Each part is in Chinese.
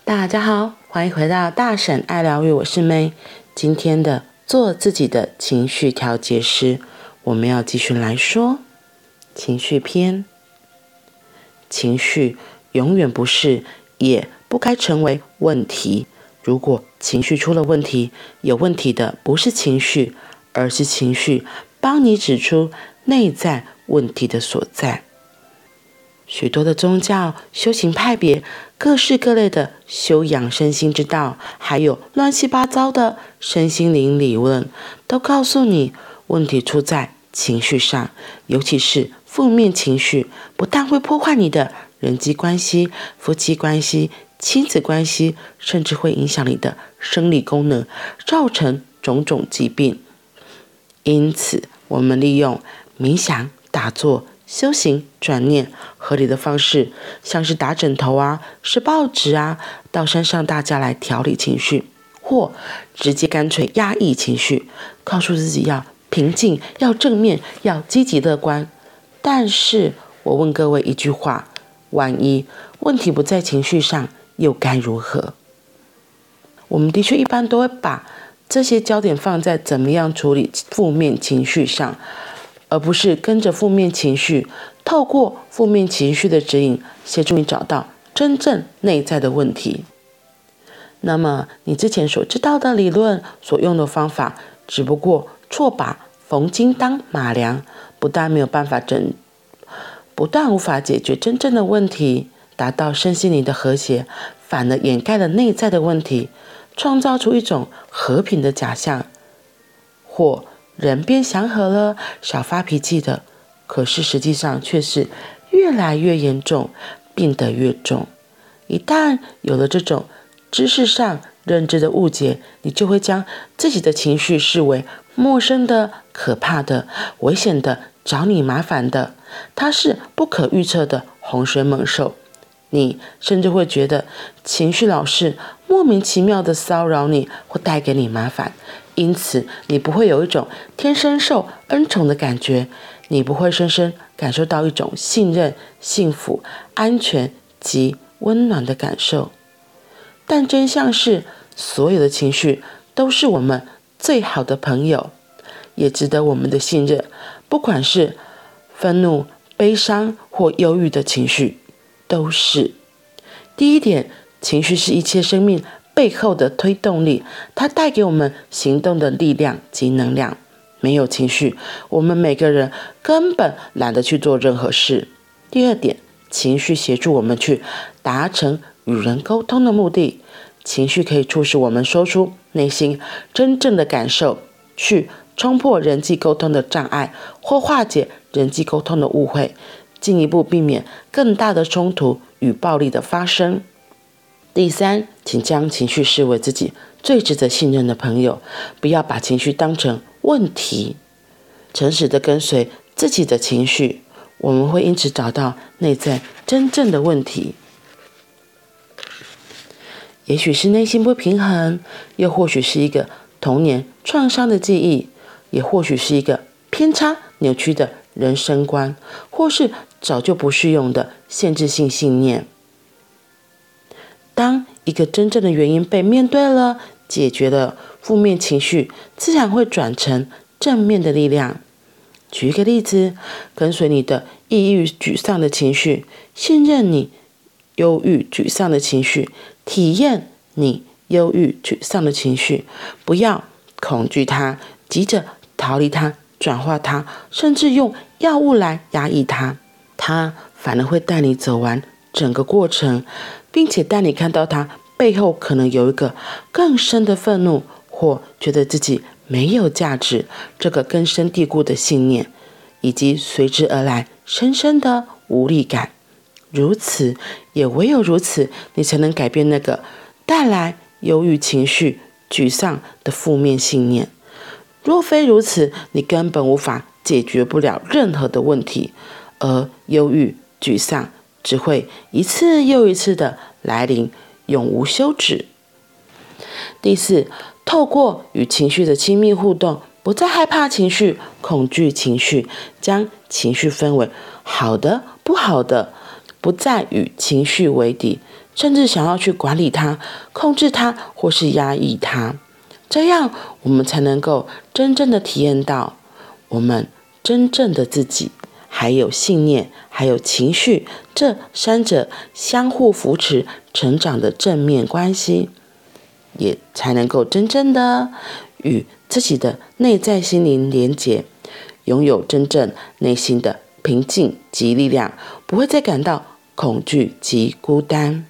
大家好，欢迎回到大婶爱疗愈，我是May。今天的做自己的情绪调节师，我们要继续来说情绪篇。情绪永远不是，也不该成为问题。如果情绪出了问题，有问题的不是情绪，而是情绪帮你指出内在问题的所在。许多的宗教、修行派别，各式各类的修养身心之道，还有乱七八糟的身心灵理论，都告诉你问题出在情绪上，尤其是负面情绪，不但会破坏你的人际关系、夫妻关系、亲子关系，甚至会影响你的生理功能，造成种种疾病。因此，我们利用冥想、打坐、修行、转念合理的方式，像是打枕头啊、撕报纸啊，到山上大家来调理情绪，或直接干脆压抑情绪，告诉自己要平静、要正面、要积极乐观。但是我问各位一句话，万一问题不在情绪上，又该如何？我们的确一般都会把这些焦点放在怎么样处理负面情绪上，而不是跟着负面情绪，透过负面情绪的指引，协助你找到真正内在的问题。那么你之前所知道的理论，所用的方法，只不过错把缝金当马良，不但没有办法不但无法解决真正的问题，达到身心灵的和谐，反而掩盖了内在的问题，创造出一种和平的假象，或人变祥和了，少发脾气的，可是实际上却是越来越严重，病得越重。一旦有了这种知识上认知的误解，你就会将自己的情绪视为陌生的、可怕的、危险的、找你麻烦的，它是不可预测的洪水猛兽。你甚至会觉得情绪老是莫名其妙的骚扰你，或带给你麻烦，因此你不会有一种天生受恩宠的感觉，你不会深深感受到一种信任、幸福、安全及温暖的感受。但真相是，所有的情绪都是我们最好的朋友，也值得我们的信任。不管是愤怒、悲伤或忧郁的情绪，都是。第一点，情绪是一切生命背后的推动力，它带给我们行动的力量及能量。没有情绪，我们每个人根本懒得去做任何事。第二点，情绪协助我们去达成与人沟通的目的。情绪可以促使我们说出内心真正的感受，去冲破人际沟通的障碍，或化解人际沟通的误会，进一步避免更大的冲突与暴力的发生。第三，请将情绪视为自己最值得信任的朋友，不要把情绪当成问题，诚实的跟随自己的情绪，我们会因此找到内在真正的问题。也许是内心不平衡，又或许是一个童年创伤的记忆，也或许是一个偏差扭曲的人生观，或是早就不适用的限制性信念。当一个真正的原因被面对了，解决了，负面情绪自然会转成正面的力量。举一个例子，跟随你的抑郁沮丧的情绪，信任你忧郁沮丧的情绪，体验你忧郁沮丧的情绪，不要恐惧它，急着逃离它，转化它，甚至用药物来压抑它，它反而会带你走完整个过程，并且带你看到它背后可能有一个更深的愤怒，或觉得自己没有价值，这个根深蒂固的信念，以及随之而来深深的无力感。如此，也唯有如此，你才能改变那个带来忧郁情绪、沮丧的负面信念。若非如此，你根本无法解决不了任何的问题，而忧郁、沮丧只会一次又一次的来临，永无休止。第四，透过与情绪的亲密互动，不再害怕情绪、恐惧情绪，将情绪分为好的、不好的，不再与情绪为敌， 甚至想要去管理它、控制它或是压抑它。这样我们才能够真正的体验到我们真正的自己，还有信念，还有情绪，这三者相互扶持成长的正面关系，也才能够真正的与自己的内在心灵连结，拥有真正内心的平静及力量，不会再感到恐惧及孤单。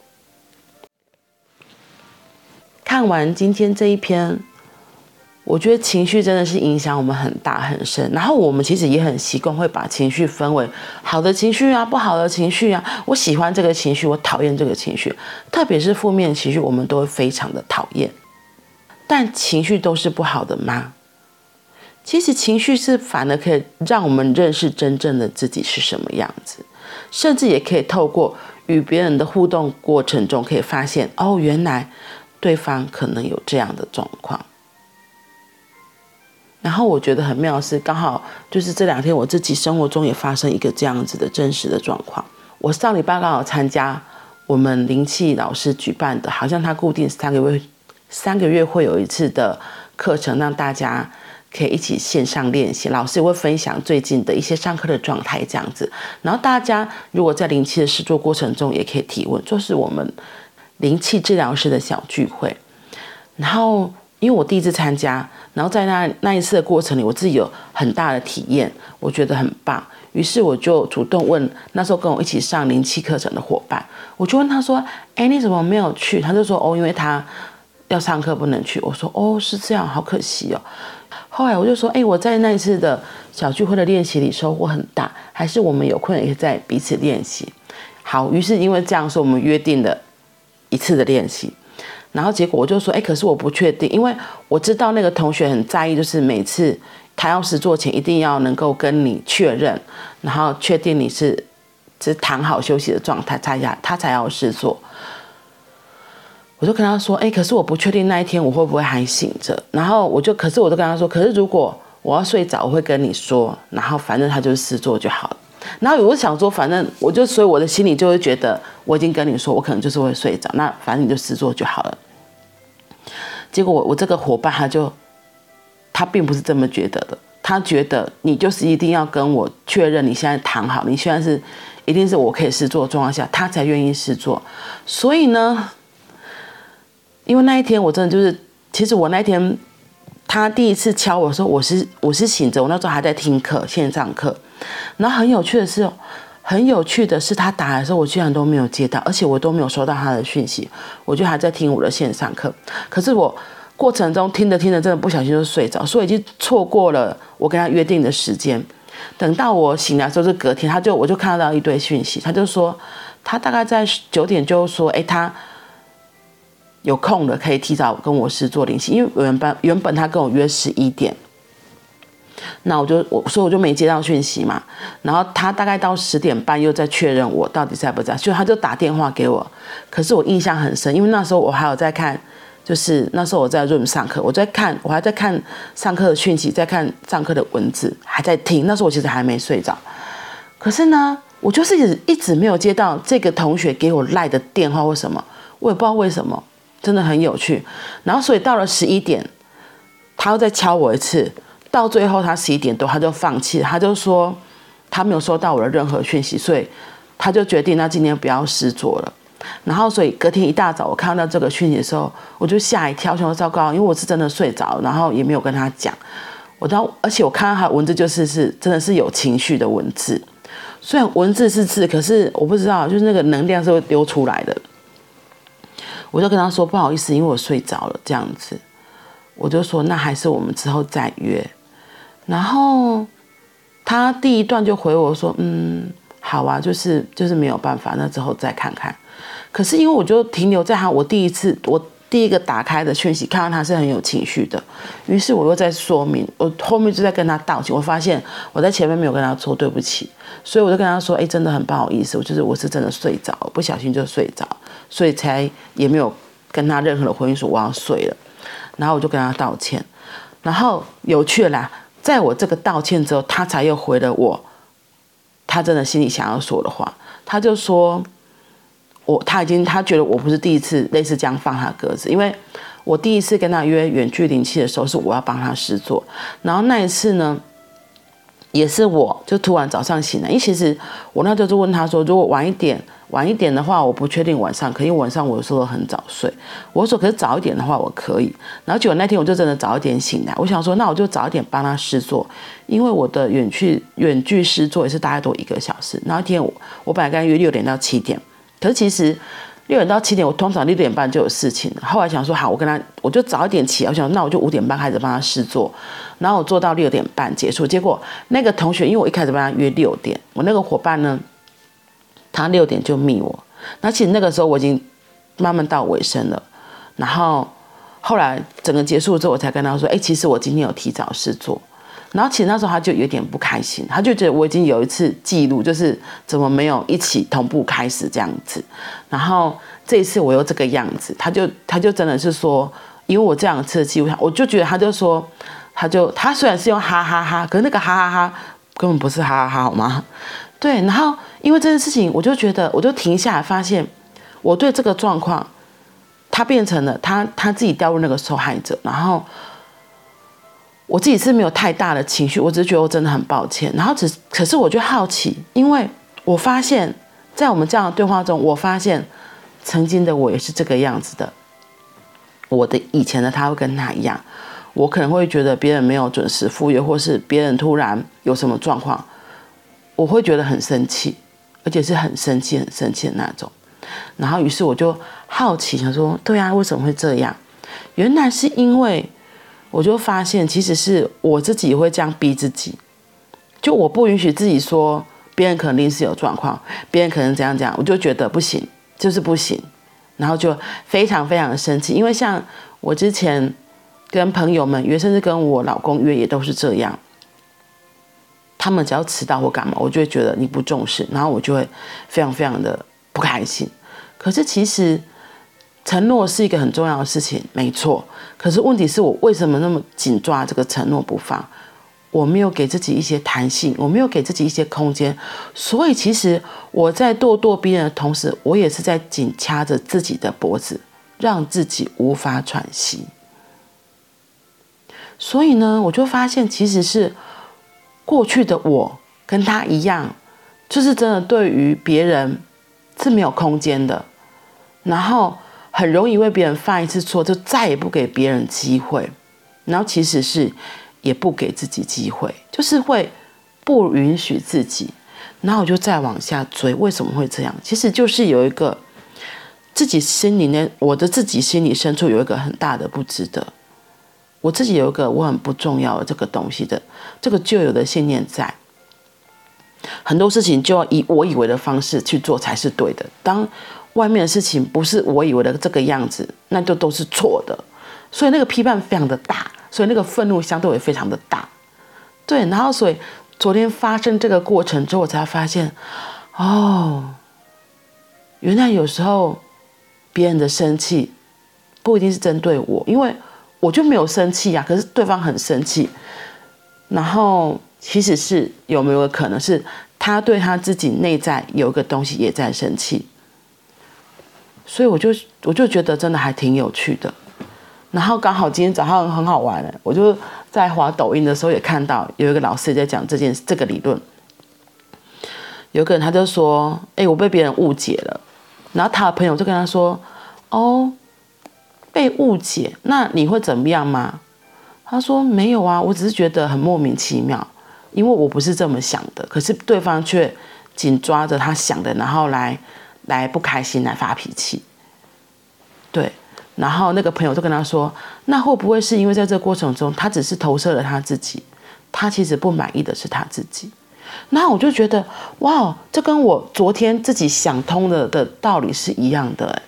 看完今天这一篇，我觉得情绪真的是影响我们很大很深，然后我们其实也很习惯会把情绪分为好的情绪啊、不好的情绪啊，我喜欢这个情绪，我讨厌这个情绪，特别是负面情绪我们都会非常的讨厌。但情绪都是不好的吗？其实情绪是反而可以让我们认识真正的自己是什么样子，甚至也可以透过与别人的互动过程中可以发现，哦，原来对方可能有这样的状况。然后我觉得很妙的是，刚好就是这2天我自己生活中也发生一个这样子的真实的状况。我上礼拜刚好参加我们灵气老师举办的，好像他固定3个月会有一次的课程，让大家可以一起线上练习，老师也会分享最近的一些上课的状态这样子。然后大家如果在灵气的实作过程中也可以提问，就是我们灵气治疗师的小聚会。然后因为我第一次参加，然后在那一次的过程里，我自己有很大的体验，我觉得很棒。于是我就主动问那时候跟我一起上灵气课程的伙伴，我就问他说：“哎，你怎么没有去？”他就说：“哦，因为他要上课不能去。”我说：“哦，是这样，好可惜哦。”后来我就说：“哎，我在那一次的小聚会的练习里收获很大，还是我们有空也可以在彼此练习。”好，于是因为这样说，我们约定了一次的练习。然后结果我就说：“哎，可是我不确定，因为我知道那个同学很在意，就是每次他要实作前一定要能够跟你确认，然后确定你是躺好休息的状态，他才要实作。”我就跟他说：“哎，可是我不确定那一天我会不会还醒着。”然后可是我就跟他说：“可是如果我要睡着，我会跟你说，然后反正他就是实作就好了。”然后我就想说，反正所以我的心里就会觉得，我已经跟你说，我可能就是会睡着，那反正你就实作就好了。结果我这个伙伴他并不是这么觉得的，他觉得你就是一定要跟我确认你现在躺好，你现在是一定是我可以实作的状况下，他才愿意实作。所以呢，因为那一天我真的就是，其实我那一天他第一次敲我的时候，我是醒着，我那时候还在听课，线上课。然后很有趣的是他打来的时候，我居然都没有接到，而且我都没有收到他的讯息，我就还在听我的线上课。可是我过程中听着听着，真的不小心就睡着，所以已经错过了我跟他约定的时间。等到我醒来的时候是隔天，我就看到一堆讯息，他就说他大概在9点就说，哎，他有空了可以提早跟我实作灵气，因为原本他跟我约11点。那所以我就没接到讯息嘛，然后他大概到10点半又在确认我到底在不在，所以他就打电话给我。可是我印象很深，因为那时候我还有在看，就是那时候我在 Room 上课，我还在看上课的讯息，在看上课的文字，还在听。那时候我其实还没睡着，可是呢，我就是一直没有接到这个同学给我赖的电话或什么，我也不知道为什么，真的很有趣。然后所以到了11点，他又再敲我一次。到最后他11点多他就放弃了，他就说他没有收到我的任何讯息，所以他就决定那今天不要实作了。然后所以隔天一大早我看到这个讯息的时候，我就吓一跳，想说糟糕，因为我是真的睡着，然后也没有跟他讲。而且我看到他的文字就是真的是有情绪的文字，虽然文字是字，可是我不知道就是那个能量是会丢出来的。我就跟他说不好意思，因为我睡着了这样子。我就说那还是我们之后再约。然后他第一段就回我说好啊，就是没有办法，那之后再看看。可是因为我就停留在我第一个打开的讯息，看到他是很有情绪的，于是我又在说明，我后面就在跟他道歉。我发现我在前面没有跟他说对不起，所以我就跟他说真的很不好意思，我是真的睡着，不小心就睡着，所以才也没有跟他任何的回应说我要睡了。然后我就跟他道歉。然后有趣的啦，在我这个道歉之后，他才又回了我他真的心里想要说的话。他就说他觉得我不是第一次类似这样放他鸽子，因为我第一次跟他约远距灵气的时候是我要帮他施作，然后那一次呢也是我就突然早上醒来，因为其实我那时候就问他说，如果晚一点的话，我不确定晚上可以，因为晚上我有时候很早睡。我说可是早一点的话我可以。然后结果那天我就真的早一点醒来，我想说那我就早一点帮他施作，因为我的远距施作也是大概多1个小时。然后一天我本来跟他约6点到7点，可是其实6点到7点我通常6点半就有事情了。后来想说好，我就早一点起来，我想说那我就5点半开始帮他施作，然后我做到6点半结束。结果那个同学，因为我一开始帮他约6点，我那个伙伴呢，他6点就密我，那其实那个时候我已经慢慢到尾声了，然后后来整个结束之后，我才跟他说，其实我今天有提早施作。然后其实那时候他就有点不开心，他就觉得我已经有一次记录，就是怎么没有一起同步开始这样子，然后这一次我又这个样子，他就真的是说，因为我这样次的记录，我就觉得他就说，他虽然是用哈哈哈，可是那个哈哈哈根本不是哈哈哈，好吗？对，然后因为这件事情，我就觉得我就停下来，发现我对这个状况，他变成了他自己掉入那个受害者，然后我自己是没有太大的情绪，我只是觉得我真的很抱歉。然后可是我就好奇，因为我发现，在我们这样的对话中，我发现曾经的我也是这个样子的。我的以前的他会跟他一样，我可能会觉得别人没有准时赴约，或是别人突然有什么状况，我会觉得很生气，而且是很生气的那种。然后于是我就好奇，想说，对啊，为什么会这样？原来是因为我就发现，其实是我自己会这样逼自己，就我不允许自己说别人肯定是有状况，别人可能怎样讲，我就觉得不行，就是不行，然后就非常非常的生气。因为像我之前跟朋友们约，甚至跟我老公约，也都是这样。他们只要迟到或干嘛，我就会觉得你不重视，然后我就会非常非常的不开心。可是其实承诺是一个很重要的事情，没错。可是问题是我为什么那么紧抓这个承诺不放？我没有给自己一些弹性，我没有给自己一些空间。所以其实我在咄咄逼人的同时，我也是在紧掐着自己的脖子，让自己无法喘息。所以呢，我就发现其实是过去的我跟他一样，就是真的对于别人是没有空间的，然后很容易为别人犯一次错，就再也不给别人机会，然后其实是也不给自己机会，就是会不允许自己，然后我就再往下追，为什么会这样？其实就是有一个自己心里呢，我的自己心里深处有一个很大的不值得，我自己有一个我很不重要的这个东西的这个旧有的信念在，很多事情就要以我以为的方式去做才是对的。当外面的事情不是我以为的这个样子，那就都是错的。所以那个批判非常的大，所以那个愤怒相对也非常的大。对，然后所以昨天发生这个过程之后，我才发现，原来有时候别人的生气不一定是针对我，因为我就没有生气啊，可是对方很生气，然后其实是有没有可能是他对他自己内在有一个东西也在生气，所以我就觉得真的还挺有趣的。然后刚好今天早上很好玩，我就在滑抖音的时候也看到有一个老师在讲这个理论。有个人他就说，我被别人误解了，然后他的朋友就跟他说，被误解，那你会怎么样吗？他说没有啊，我只是觉得很莫名其妙，因为我不是这么想的，可是对方却紧抓着他想的，然后来不开心，来发脾气。对，然后那个朋友就跟他说，那会不会是因为在这个过程中，他只是投射了他自己，他其实不满意的是他自己。那我就觉得，哇，这跟我昨天自己想通的道理是一样的。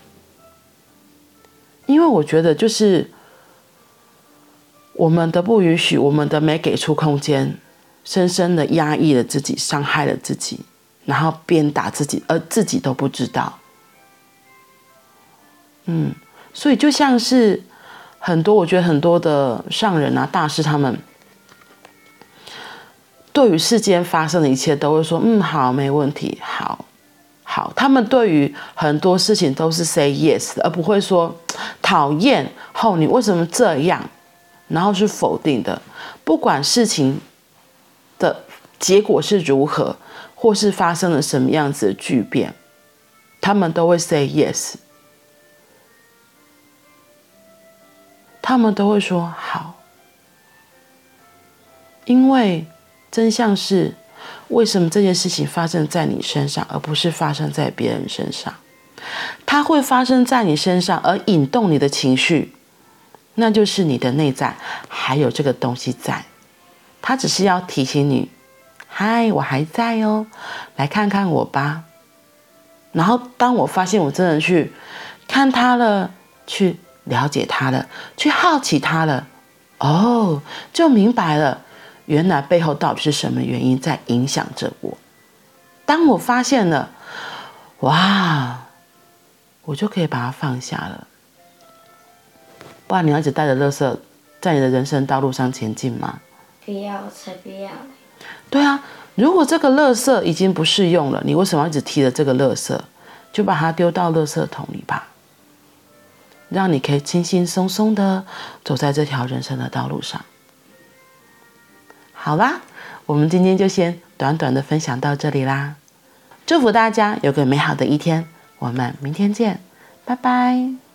因为我觉得就是我们的不允许，我们的没给出空间，深深的压抑了自己，伤害了自己，然后鞭打自己，而自己都不知道。所以就像是我觉得很多的上人啊、大师，他们对于世间发生的一切都会说，好，没问题，好， 他们对于很多事情都是 say yes 的，而不会说讨厌后你为什么这样，然后是否定的。不管事情的结果是如何，或是发生了什么样子的巨变，他们都会 say yes， 他们都会说好。因为真相是，为什么这件事情发生在你身上，而不是发生在别人身上？它会发生在你身上，而引动你的情绪，那就是你的内在还有这个东西在。它只是要提醒你，嗨，我还在哦，来看看我吧。然后当我发现我真的去看它了，去了解它了，去好奇它了，哦，就明白了，原来背后到底是什么原因在影响着我。当我发现了，哇，我就可以把它放下了。不然你要一直带着垃圾在你的人生道路上前进吗？ 不要，才不要。 对啊，如果这个垃圾已经不适用了，你为什么要一直提着这个垃圾？就把它丢到垃圾桶里吧，让你可以轻轻松松的走在这条人生的道路上。好啦，我们今天就先短短的分享到这里啦。祝福大家有个美好的一天，我们明天见，拜拜。